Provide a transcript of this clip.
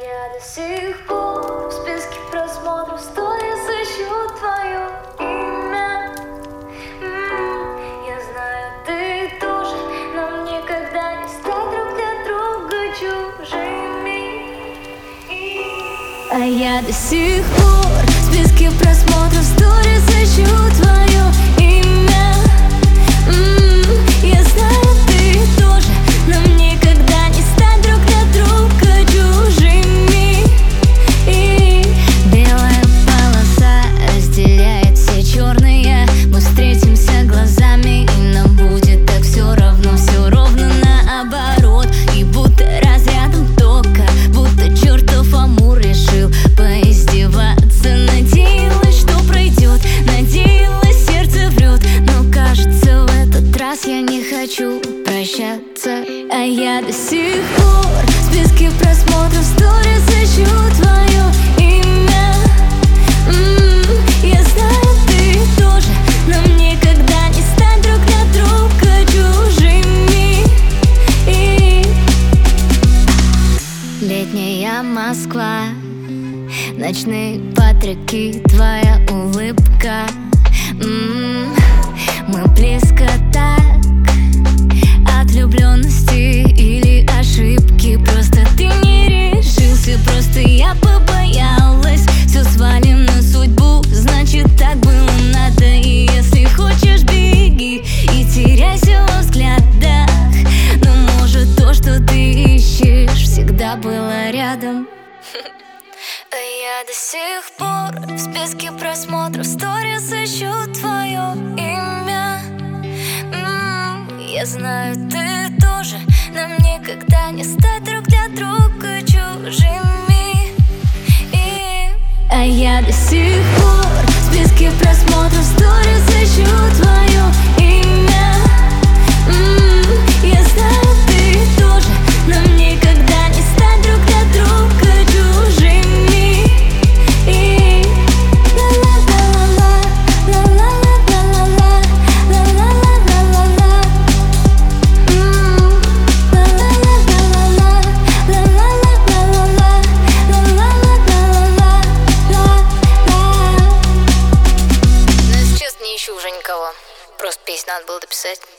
я до сих пор в списке просмотров сторис ищу твое имя. Я знаю, ты тоже, нам никогда не стать друг для друга чужими. А я до сих пор в списке просмотров сторис ищу твое имя. Я знаю, ты тоже, нам никогда не стать друг для друга чужими. Белая полоса разделяет все черные. Мы встретимся глазами, и нам будет так все ровно наоборот. И будто разрядом тока, будто чертов Амур решил поиздеваться. Надеялась, что пройдет, надеялась, сердце врет, но кажется, в этот раз я не хочу прощаться. А я до сих пор в списке просмотров сторис ищу твое имя. Я знаю, ты тоже, нам никогда не стать друг для друга чужими. Летняя Москва, ночные Патрики, твоя улыбка. Мы близко так, от влюбленности или ошибки. Просто ты не решился, просто я побоялась. Все свалим на судьбу, значит так было надо. И если хочешь, беги и теряйся во взглядах. Но может то, что ты ищешь, всегда было рядом. А я до сих пор в списке просмотров сторис ищу твое имя. Я знаю, ты тоже, нам никогда не стать друг для друга чужими. А я до сих пор в списке просмотров сторис ищу твое имя. Я знаю, ты тоже, нам никогда не стать друг для друга чужими. Уже никого. Просто песню надо было дописать.